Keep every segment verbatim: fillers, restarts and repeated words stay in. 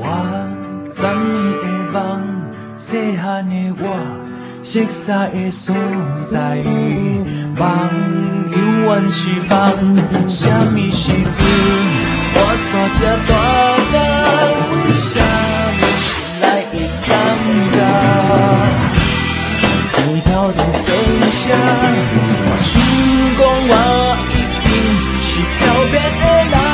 十年的梦，细汉的我，熟悉的所在。梦永远是梦，什么时阵我煞这大长？为什么心内会感觉？空跳在算声，我想讲我已经是漂泊的人。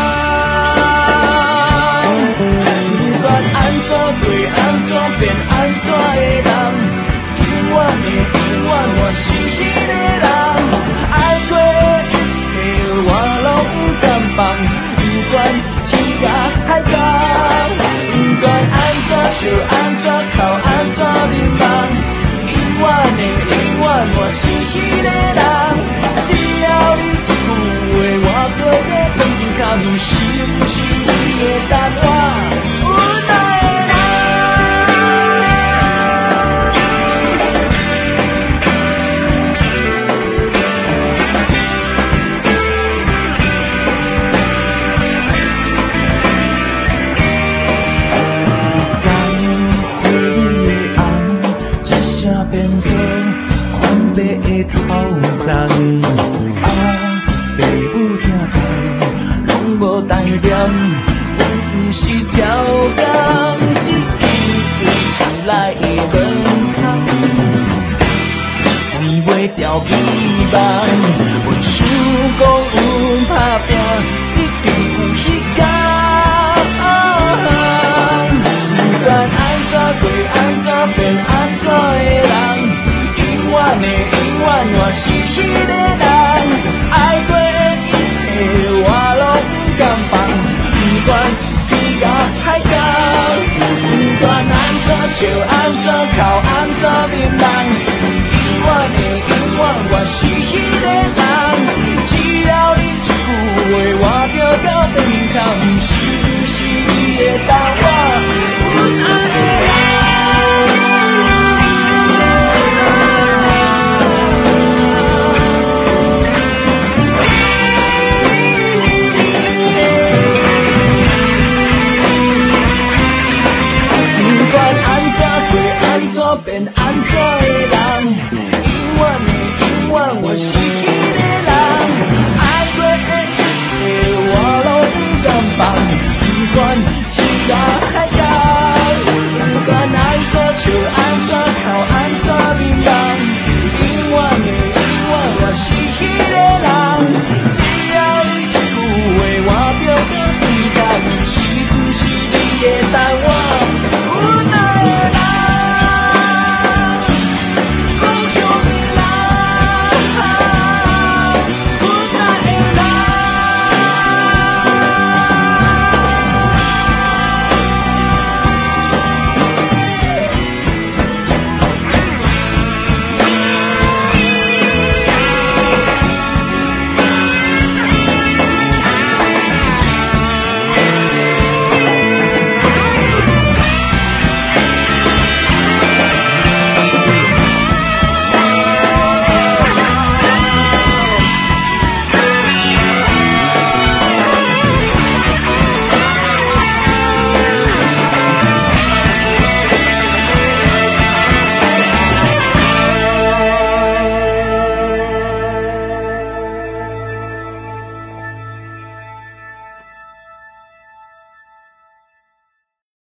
不管安怎对安怎变安怎的人，永远的永远我是迄个人。爱过的一切我拢不甘放，不管天涯海角，不管安怎笑安怎哭安怎迷茫。永远的永远，我是迄个人。只要你一句话，我就要放进脚面，是不是你会等我？有爱的人。在回忆的红，一声变做宽白的头鬃。啊，爸母疼痛，拢无代念。阮不是超工，只因为厝内的门窗关袂掉美梦。阮想讲，阮打拼一定有迄天。不管安怎过，安怎变，安怎的人，永远的永远，我是迄个人。爱过的一切，我拢不甘放。不管天涯海角，不管安怎笑，安怎哭，安怎迷茫。永远的永远，我是迄个人。只要你一句话，我就要放进脚面，是不是你会等我？阮爱的人。变安怎的人，永远的永远，我是迄个人。爱过的一切，我拢不甘放。不管天涯海角，不管安怎笑，安怎哭，安怎迷茫。永远的永远，我是迄个人。只要你一句话，我就要对你讲，是不是你会等我？